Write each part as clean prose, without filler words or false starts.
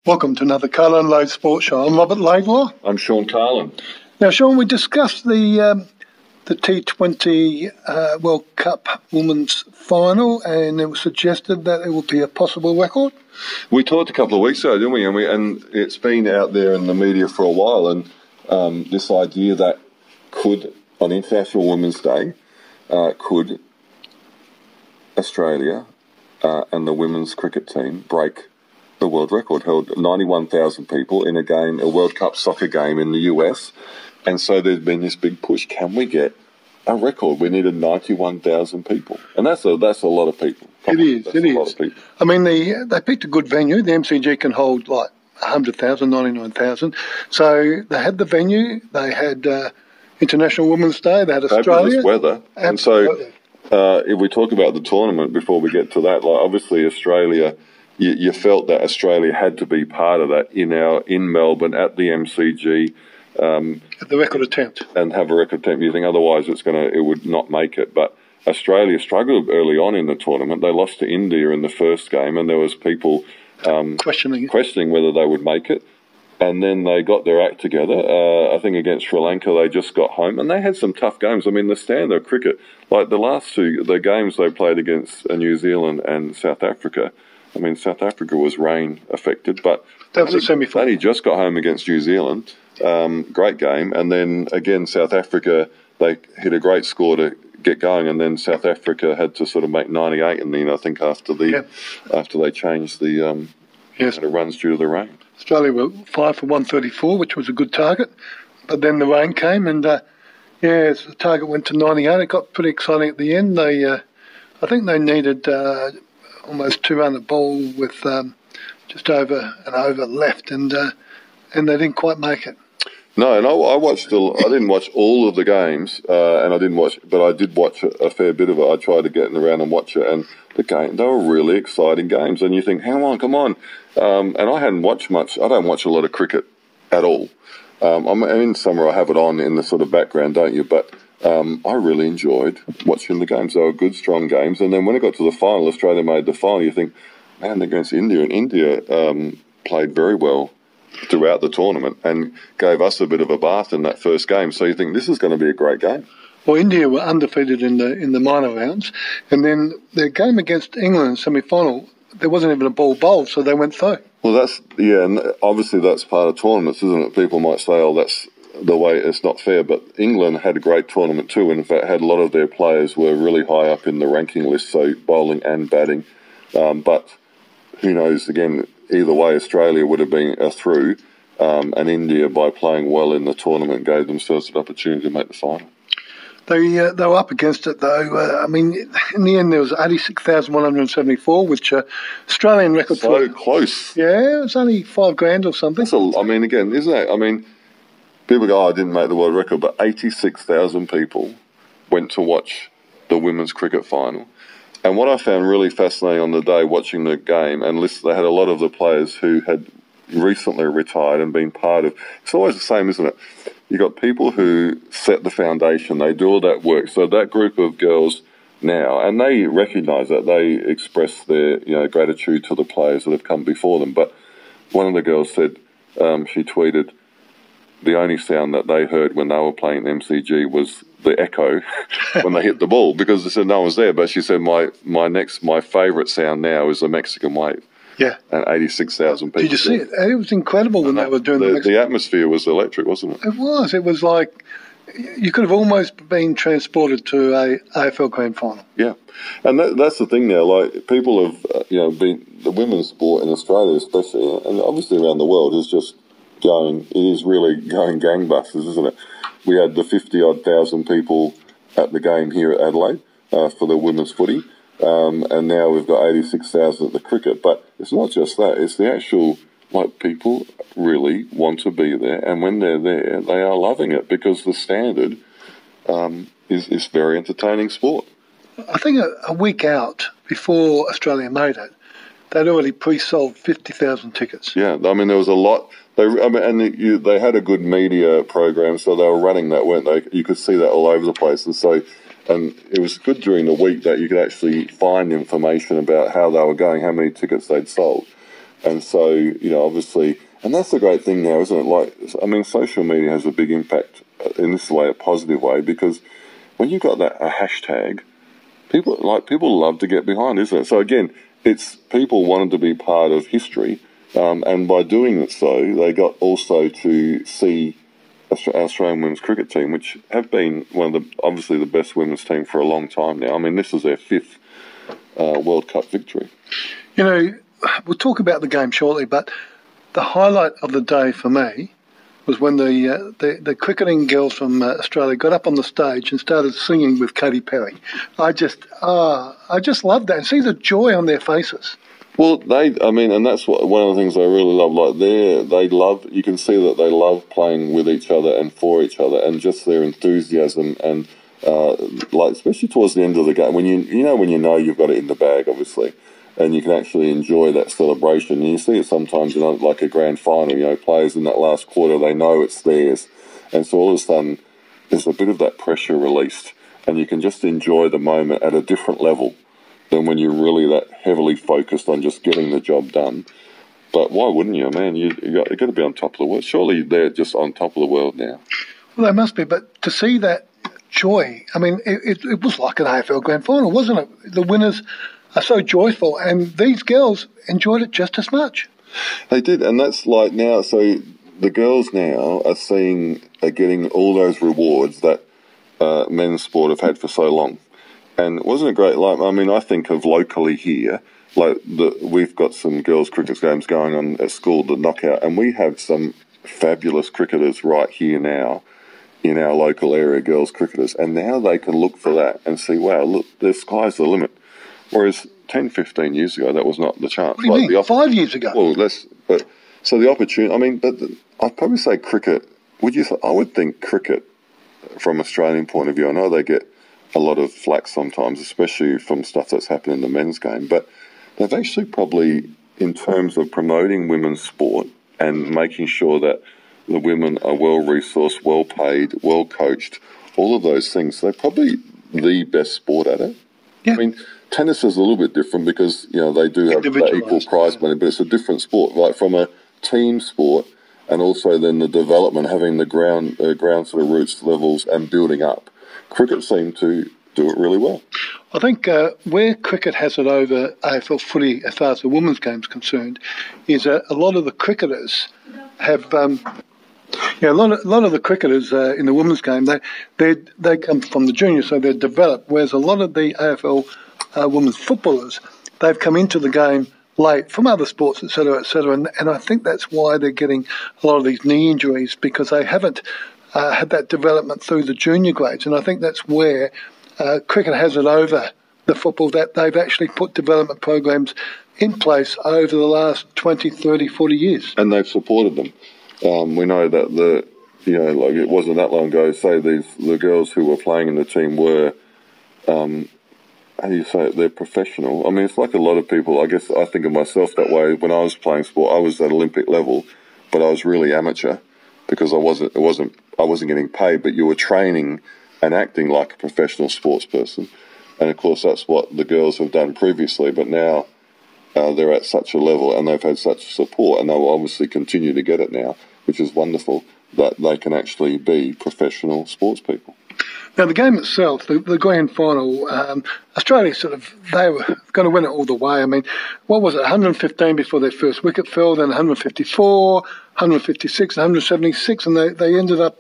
Welcome to another Carlin Loade Sports Show. I'm Robert Laidlaw. I'm Sean Carlin. Now, Sean, we discussed the T20 World Cup Women's Final, and it was suggested that it would be a possible record. We talked a couple of weeks ago, didn't we? And it's been out there in the media for a while, and this idea that could, on International Women's Day, could Australia and the women's cricket team break the world record, held 91,000 people in a World Cup soccer game in the US. And so there's been this big push. Can we get a record? We needed 91,000 people. And that's a lot of people. It is. A lot of people. I mean, they picked a good venue. The MCG can hold like 100,000, 99,000. So they had the venue. They had International Women's Day. They had Australia. Fabulous weather. Absolutely. And so if we talk about the tournament before we get to that, like obviously Australia, you felt that Australia had to be part of that in Melbourne at the MCG. At the record attempt. And have a record attempt. You think otherwise it would not make it. But Australia struggled early on in the tournament. They lost to India in the first game, and there was people questioning whether they would make it. And then they got their act together. I think against Sri Lanka, they just got home, and they had some tough games. I mean, the standard of cricket, like the last the games they played against New Zealand and South Africa. I mean, South Africa was rain affected, but that was a semi-final. He just got home against New Zealand. Great game. And then again, South Africa, they hit a great score to get going, and then South Africa had to sort of make 98 in the end, I think, after they changed the runs due to the rain. Australia were 5 for 134, which was a good target. But then the rain came, and the target went to 98. It got pretty exciting at the end. I think they needed almost 200 ball with just over an over left, and they didn't quite make it. No, and I didn't watch all of the games, but I did watch a fair bit of it. I tried to get around and watch it, and they were really exciting games. And you think, come on. And I hadn't watched much. I don't watch a lot of cricket at all. In summer I have it on in the sort of background, don't you? But I really enjoyed watching the games. They were good, strong games. And then when it got to the final, Australia made the final. You think, man, they're against India, and India played very well throughout the tournament and gave us a bit of a bath in that first game. So you think this is going to be a great game. Well, India were undefeated in the minor rounds, and then their game against England in semi-final, there wasn't even a ball bowled, so they went through. Well, and obviously that's part of tournaments, isn't it? People might say, oh, that's the way, it's not fair, but England had a great tournament too, and in fact had a lot of their players were really high up in the ranking list, so bowling and batting. But who knows, again, either way, Australia would have been through, and India, by playing well in the tournament, gave themselves an opportunity to make the final. They were up against it, though. I mean, in the end, there was 86,174, which Australian record. So close. Yeah, it was only $5,000 or something. Again, isn't it? I mean, people go, I didn't make the world record, but 86,000 people went to watch the women's cricket final. And what I found really fascinating on the day watching the game, and they had a lot of the players who had recently retired and been part of. It's always the same, isn't it? You got people who set the foundation, they do all that work. So that group of girls now, and they recognise that, they express their gratitude to the players that have come before them. But one of the girls said, she tweeted, the only sound that they heard when they were playing MCG was the echo when they hit the ball, because they said no one was there. But she said, my favourite sound now is the Mexican wave. Yeah. And 86,000 people. Did you see it? It was incredible when they were doing the atmosphere was electric, wasn't it? It was. It was like you could have almost been transported to a AFL Grand Final. Yeah. And that's the thing now. Like, people have, been, the women's sport in Australia especially, and obviously around the world, it is really going gangbusters, isn't it? We had the 50-odd thousand people at the game here at Adelaide for the women's footy. And now we've got 86,000 at the cricket. But it's not just that. It's the actual, people really want to be there. And when they're there, they are loving it, because the standard is very entertaining sport. I think a week out before Australia made it, they'd already pre-sold 50,000 tickets. Yeah, I mean, there was a lot. They had a good media program, so they were running that, weren't they? You could see that all over the place. And it was good during the week that you could actually find information about how they were going, how many tickets they'd sold. And so, obviously, and that's the great thing now, isn't it? Social media has a big impact in this way, a positive way, because when you've got a hashtag, people love to get behind, isn't it? So again, it's people wanted to be part of history, and by doing it so, they got also to see Australian women's cricket team, which have been obviously the best women's team for a long time now. This is their 5th World Cup victory. We'll talk about the game shortly, but the highlight of the day for me was when the cricketing girls from Australia got up on the stage and started singing with Katy Perry. I just loved that, and see the joy on their faces. Well, and that's one of the things I really love. You can see that they love playing with each other and for each other, and just their enthusiasm and especially towards the end of the game when you know you've got it in the bag, obviously, and you can actually enjoy that celebration. And you see it sometimes in like a grand final. Players in that last quarter, they know it's theirs, and so all of a sudden there's a bit of that pressure released, and you can just enjoy the moment at a different level than when you're really that heavily focused on just getting the job done. But why wouldn't you, man? You've got to be on top of the world. Surely they're just on top of the world now. Well, they must be, but to see that joy, it was like an AFL Grand Final, wasn't it? The winners are so joyful, and these girls enjoyed it just as much. They did, and that's like now, so the girls now are getting all those rewards that men's sport have had for so long. And wasn't it great? I think of locally here, we've got some girls' cricket games going on at school, the knockout, and we have some fabulous cricketers right here now in our local area, girls' cricketers. And now they can look for that and see, wow, look, the sky's the limit. Whereas 10, 15 years ago, that was not the chance. What do you mean? 5 years ago? Well, so the opportunity, I'd probably say cricket. I would think cricket from Australian point of view. I know they get a lot of flack sometimes, especially from stuff that's happened in the men's game, but they've actually probably, in terms of promoting women's sport and making sure that the women are well-resourced, well-paid, well-coached, all of those things, they're probably the best sport at it. Yeah. Tennis is a little bit different because, they do have that equal prize money, but it's a different sport, like from a team sport, and also then the development, having the ground sort of roots levels and building up. Cricket seemed to do it really well. I think where cricket has it over AFL footy as far as the women's game is concerned is a lot of the cricketers have... a lot of the cricketers in the women's game, they come from the juniors, so they're developed, whereas a lot of the AFL women's footballers, they've come into the game late from other sports, et cetera, and I think that's why they're getting a lot of these knee injuries, because they haven't had that development through the junior grades, and I think that's where cricket has it over the football, that they've actually put development programs in place over the last 20, 30, 40 years. And they've supported them. We know that it wasn't that long ago, say the girls who were playing in the team were, how do you say it, they're professional. It's like a lot of people, I guess I think of myself that way. When I was playing sport, I was at Olympic level, but I was really amateur because I wasn't getting paid, but you were training and acting like a professional sports person. And of course, that's what the girls have done previously, but now they're at such a level and they've had such support, and they will obviously continue to get it now, which is wonderful, that they can actually be professional sports people. Now, the game itself, the grand final, Australia they were going to win it all the way. What was it, 115 before their first wicket fell, then 154, 156, 176, and they ended up,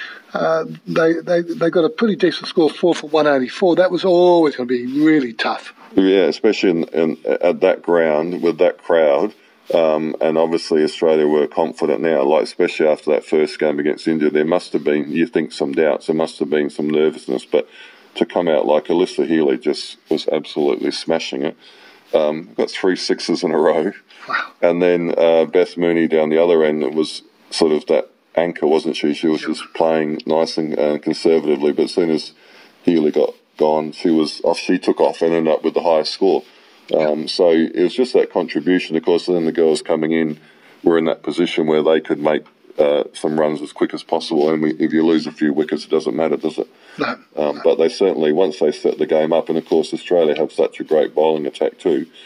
they got a pretty decent score, 4 for 184. That was always going to be really tough. Yeah, especially at that ground with that crowd. And obviously Australia were confident now, especially after that first game against India. There must have been, you think, some doubts. There must have been some nervousness. But to come out like Alyssa Healy just was absolutely smashing it. Got 3 sixes in a row. Wow. And then Beth Mooney down the other end was sort of that anchor, wasn't she? She was just playing nice and conservatively. But as soon as Healy got gone, she took off and ended up with the highest score. So it was just that contribution. Of course, then the girls coming in were in that position where they could make some runs as quick as possible. And if you lose a few wickets, it doesn't matter, does it? No. But they certainly, once they set the game up, and of course Australia have such a great bowling attack too.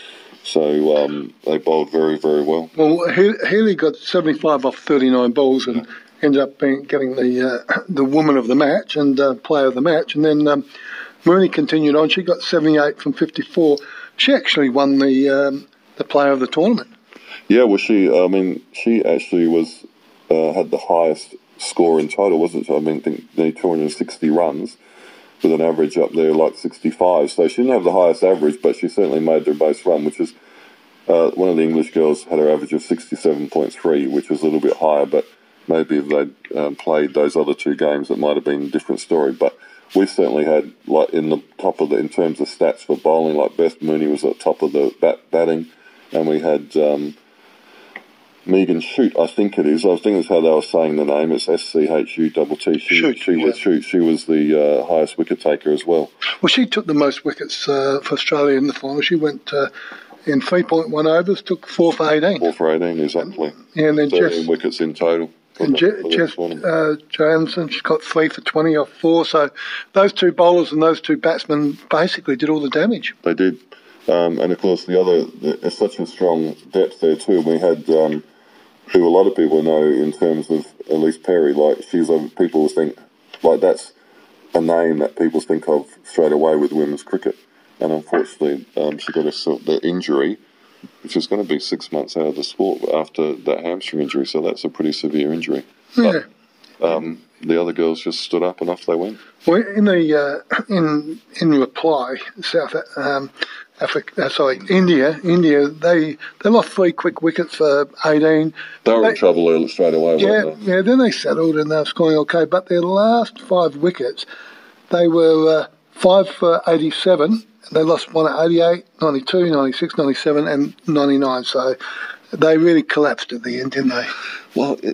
So they bowled very, very well. Well, Healy got 75 off 39 balls and ended up getting the woman of the match and player of the match. And then Mooney continued on. She got 78 from 54. She actually won the player of the tournament. Yeah, well, she actually was had the highest score in total, wasn't she? I mean, I think 260 runs with an average up there like 65. So she didn't have the highest average, but she certainly made their base run, which is one of the English girls had her average of 67.3, which was a little bit higher, but maybe if they'd played those other two games, it might have been a different story. But we certainly had, like, in the top of in terms of stats for bowling, like Beth Mooney was at the top of the batting, and we had Megan Shute, I think it is. I think it's how they were saying the name. It's SCHUTT. She was the highest wicket taker as well. Well, she took the most wickets for Australia in the final. She went in 3.1 overs, took 4 for 18. 4 for 18, exactly. Yeah, and then 13 wickets in total. And Jess Johansson, she's got 3 for 20 off 4. So those two bowlers and those two batsmen basically did all the damage. They did. And of course, there's such a strong depth there too. We had, who a lot of people know in terms of Elise Perry, like people think, like that's a name that people think of straight away with women's cricket. And unfortunately, she got the injury, which is going to be 6 months out of the sport after that hamstring injury. So that's a pretty severe injury. Yeah. But, the other girls just stood up and off they went. Well, in reply, India, they lost 3 quick wickets for 18. They were in trouble straight away, weren't they? Yeah, then they settled and they were scoring okay. But their last 5 wickets, they were 5 for 87. They lost 1 at 88, 92, 96, 97 and 99. So they really collapsed at the end, didn't they? Well, the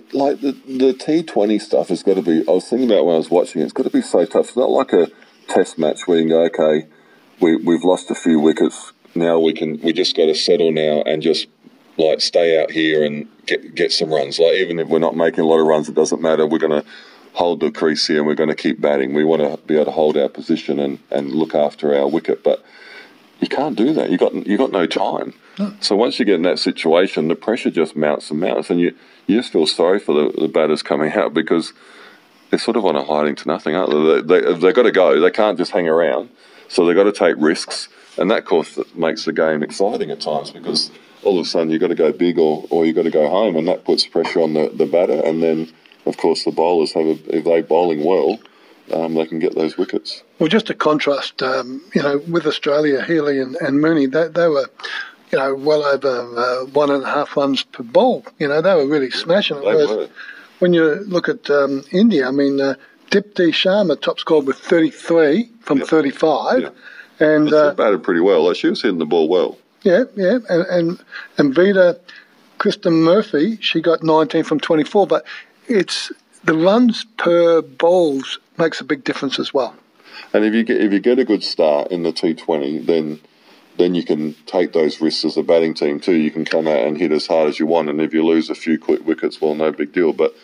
T20 stuff has got to be, I was thinking about when I was watching it, it's got to be so tough. It's not like a test match where you can go, okay, we've lost a few wickets, now we just got to settle now and just like stay out here and get some runs. Like even if we're not making a lot of runs, it doesn't matter. We're going to hold the crease here and we're going to keep batting. We want to be able to hold our position and look after our wicket, but you can't do that. You got no time. So once you get in that situation, the pressure just mounts and mounts, and you just feel sorry for the batters coming out because they're sort of on a hiding to nothing, aren't they? They've got to go. They can't just hang around. So they've got to take risks, and that, of course, makes the game exciting at times because all of a sudden you've got to go big or you've got to go home, and that puts pressure on the batter. And then, of course, the bowlers if they're bowling well, they can get those wickets. Well, just to contrast, with Australia, Healy and Mooney, they were, well over 1.5 runs per ball. They were really smashing it. They were. When you look at India, I mean, Dipti Sharma top scored with 33 from 35. Yeah. And she batted pretty well. Like, she was hitting the ball well. Yeah. And Vida Kristen Murphy, she got 19 from 24. But it's the runs per balls makes a big difference as well. And if you get a good start in the T20, then you can take those risks as a batting team too. You can come out and hit as hard as you want, and if you lose a few quick wickets, well, no big deal. But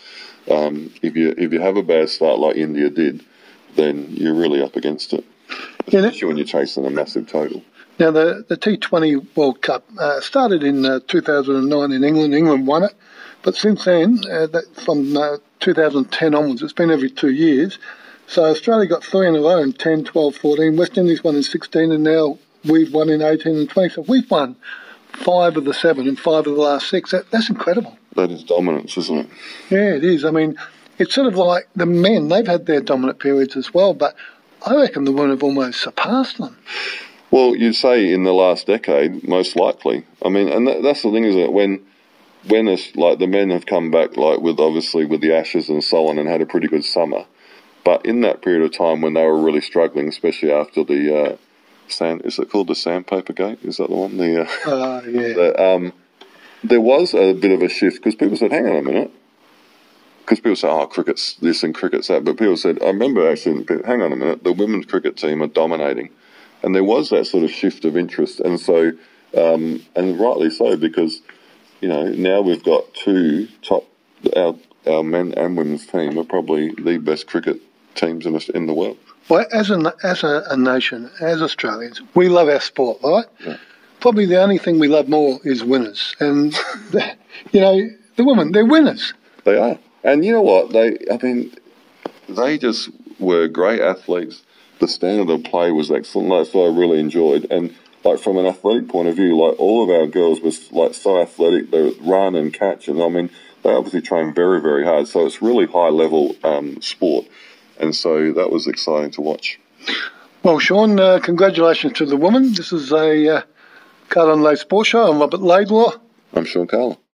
if you have a bad start like India did, then you're really up against it, especially when you're chasing a massive total. Now, the T20 World Cup started in 2009 in England. England won it, but since then, from 2010 onwards, it's been every 2 years. So Australia got 3 in a row in 10, 12, 14. West Indies won in 16, and now we've won in 18 and 20. So we've won 5 of the 7 and 5 of the last 6. That's incredible. That is dominance, isn't it? Yeah, it is. I mean, it's sort of like the men. They've had their dominant periods as well, but I reckon the women have almost surpassed them. Well, you'd say in the last decade, most likely. I mean, and that's the thing, isn't it? When it's like the men have come back, like with the Ashes and so on, and had a pretty good summer. But in that period of time when they were really struggling, especially after the is it called the Sandpaper Gate? Is that the one? Yeah. There was a bit of a shift because people said, hang on a minute. Because people say, oh, cricket's this and cricket's that. But people said, I remember actually, hang on a minute, the women's cricket team are dominating. And there was that sort of shift of interest. And so, and rightly so, because, now we've got 2 top, our men and women's team are probably the best cricket teams in the world. Well, as a nation, as Australians, we love our sport, right? Yeah. probably the only thing we love more is winners. And, the women, they're winners. They are. And you know what? They just were great athletes. The standard of play was excellent. That's what I really enjoyed. And like from an athletic point of view, like all of our girls was like so athletic. They would run and catch, and I mean they obviously train very, very hard. So it's really high level sport, and so that was exciting to watch. Well, Sean, congratulations to the women. This is a Carlin Lay Sports Show. I'm Robert Laidlaw. I'm Sean Carlin.